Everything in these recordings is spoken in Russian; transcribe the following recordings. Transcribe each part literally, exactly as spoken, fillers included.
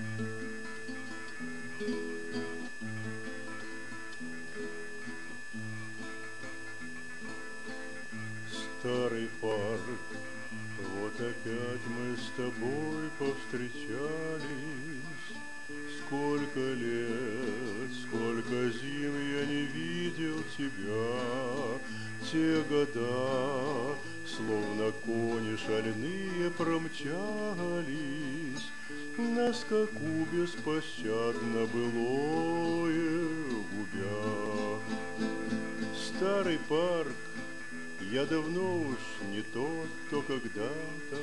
Старый парк, вот опять мы с тобой повстречались. Сколько лет, сколько зим я не видел тебя. Те года, словно кони шальные, промчались на скаку беспощадно былое губя. Старый парк, я давно уж не тот, кто когда-то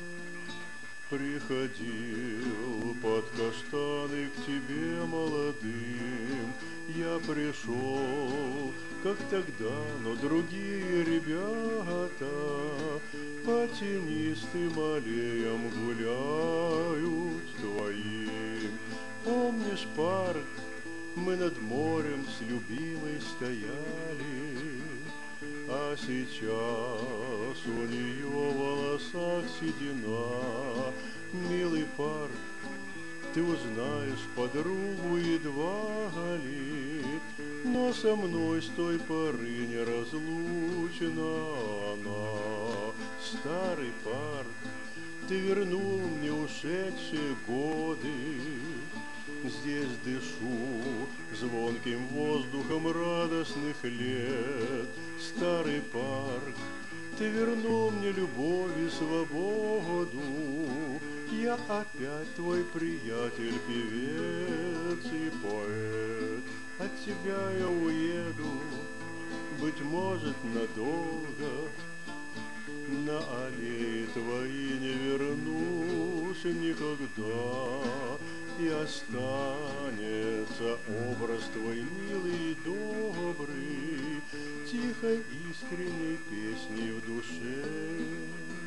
приходил под каштаны к тебе молодым. Я пришел, как тогда, но другие ребята по тенистым аллеям гуляют твоим. Помнишь парк, мы над морем с любимой стояли, а сейчас у нее в волосах седина. Милый парк, ты узнаешь подругу едва ли, но со мной с той поры неразлучна она. Старый парк, ты вернул мне ушедшие годы. Здесь дышу звонким воздухом радостных лет. Старый парк, ты вернул мне любовь и свободу. Я опять твой приятель, певец и поэт. От тебя я уеду, быть может, надолго. На аллеи твои не вернусь никогда, и останется образ твой милый и добрый, тихой искренней песней в душе.